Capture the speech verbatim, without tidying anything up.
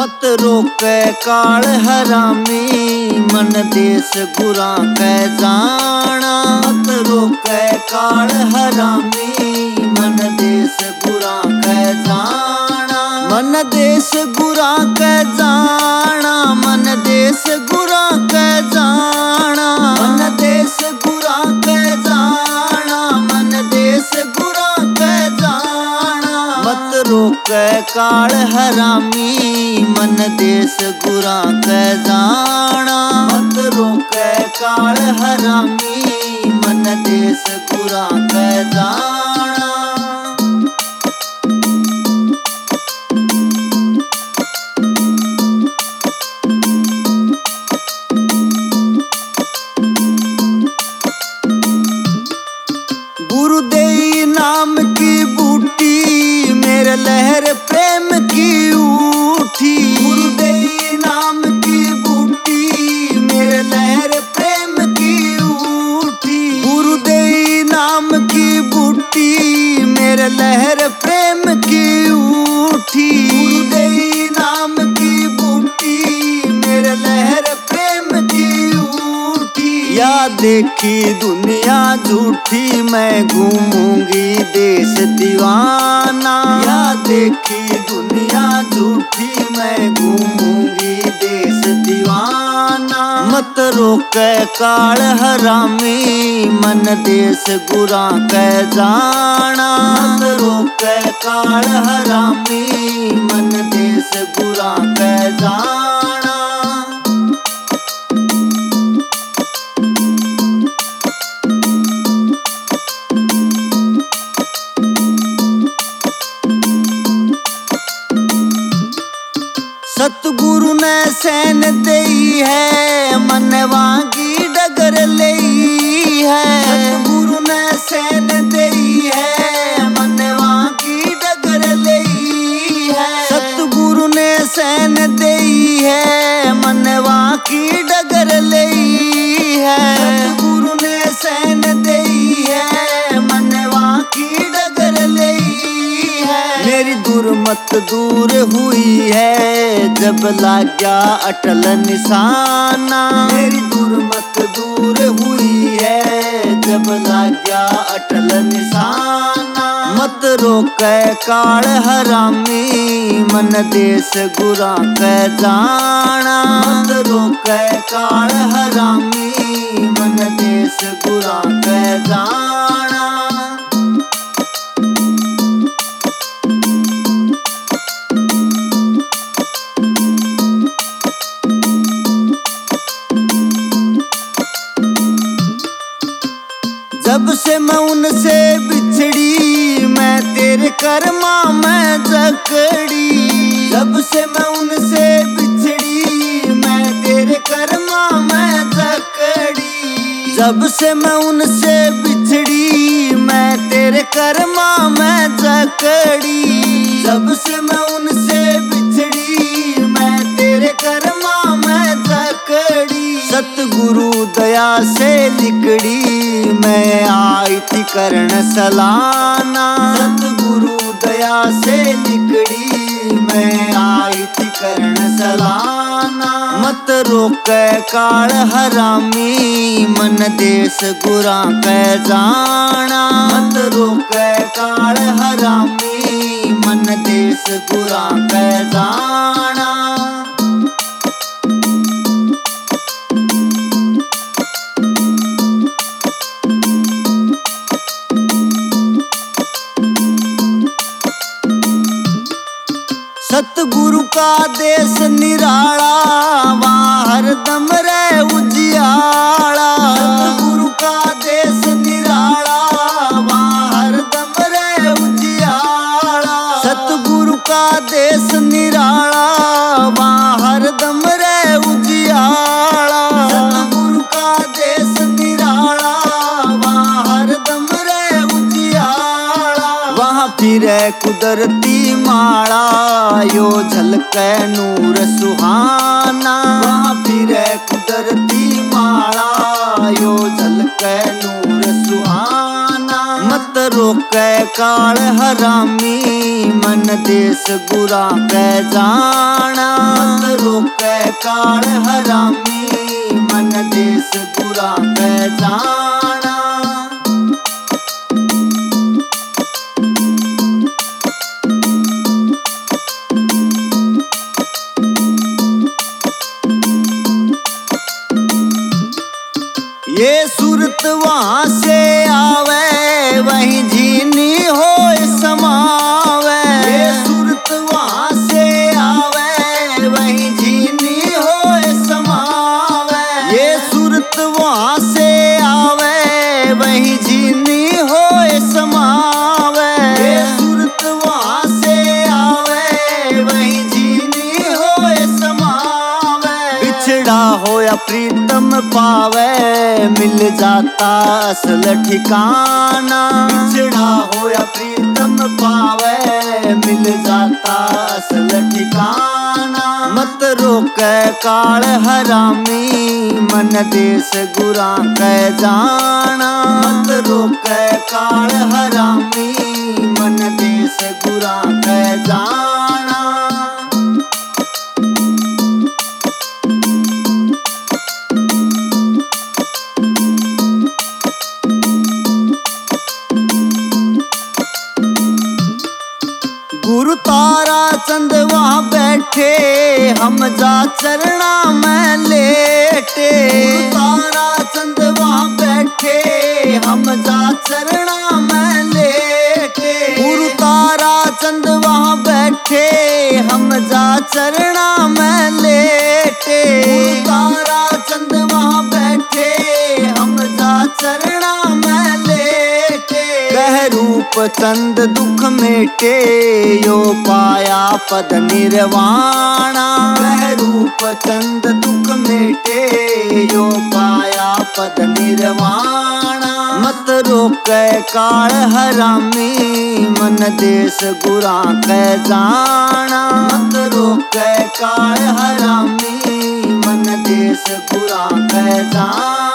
मत रोके काल हरामी, मन देश गुरा कै जाना। मत रोके काल हरामी, मन देश गुरा कै जाना। मन देश गुरा कै जाना, मन देश गुरा कै जाना। मन देश गुरा कै जाना, मन देश गुरा कै जाना। मत रोके काल हरामी, मन देश गुरा कै जाना। मत रोके काल हरामी, मन देश गुरा कै जाना। गुरुदेव नाम की बूटी, मेरे लहर प्रेम की उठी। गुरुदेव नाम की बूटी, मेरे लहर प्रेम की उठी। गुरुदेव नाम की बूटी, मेरे लहर प्रेम की उठी। गुरुदेव नाम की बूटी, मेरे लहर प्रेम की उठी। या देखी दुनिया झूठी, मैं घूमूंगी देश दीवाना। या देखी दुनिया झूठी, मैं घूमूंगी देश दीवाना। मत रोके काल हरामी, मन देश गुरा कै जाना। मत रोके काल हरामी, मन देश गुरा कै जाना। सतगुरु ने सैन दई है, मनवा की डगर लई है। सतगुरु ने सैन दई है, मनवा की डगर लई है। सतगुरु ने सैन दई है, मनवा की डगर लई है। सतगुरु ने सैन दई है, मनवा की डगर लई है। मेरी दुर्मत दूर हुई है, जब लाग्या अटल निशाना। मेरी दुर्मत दूर हुई है, जब लाग्या अटल निशाना। मत रोके काल हरामी, मन देश गुरा कै जाना। मत रोके काल हरामी, मन देश गुरा कै जाना। जब से मैं उनसे बिछड़ी, मैं तेरे कर्मा में जकड़ी। जब से मैं उनसे बिछड़ी, मैं तेरे कर्मा में जकड़ी। जब से मैं उनसे बिछड़ी, मैं तेरे कर्मा में जकड़ी। जब से मैं उनसे बिछड़ी, मैं तेरे कर्मा में जकड़ी। सतगुरु दया से लिकड़ी, मैं आई थी करण सलाना। सतगुरु दया से लिकड़ी, मैं आई थी करण सलाना। मत रोके काल हरामी, मन देश गुरा कै जाना। मत रोके काल हरामी, मन देश गुरा कै जाना। सतगुरु का देश निराला, वहाँ हरदम रहे उजियाला। सतगुरु का देश निराला, वहाँ हरदम रहे उजियाला। सतगुरु का देश निराला, वहाँ हरदम रहे उजियाला। सतगुरु का देश निराला, वहाँ हरदम रहे उजियाला। वहाँ फिरे कुदरती माला, यो झलके नूर सुहाना। वहाँ फिरे कुदरती माला, यो झलके नूर सुहाना। मत रोके काल हरामी मन देश गुरा कै जाना। मत रोके काल हरामी मन देश गुरा कै जाना। ये सूरत वहां से आवे वहीं जीनी हो समावे। ये सूरत वहां से आवे वहीं जीनी हो समावे। ये सूरत वहां से आवे वहीं जीनी हो समावे। ये सूरत वहां से आवे वहीं जीनी हो समावे। बिछड़ा होया प्रीतम पावे मिल जाता असल ठिकाना। बिछड़ा होया प्रीतम पावे मिल जाता असल ठिकाना। मत रोके काल हरामी मन देश गुरा कै जाना। मत रोके काल हरामी मन देश गुरा कै जाना। गुरु तारा चंद वहां बैठे हम जा चरना में लेटे। गुरु तारा चंद वहां बैठे हम जा चरना में लेटे। गुरु तारा चंद वहां बैठे हम जा चरना में लेटे। गुरु तारा चंद वहां बैठे हम जा चरना में लेटे। कह रूप चंद दुख मेटे यो पाया पद निर्वाणा। कह रूप चंद दुख मेटे यो पाया पद निर्वाणा। मत रोके काल हरामी मन देश गुरा कै जाना। मत रोके काल हरामी मन देश गुरा कै जाना।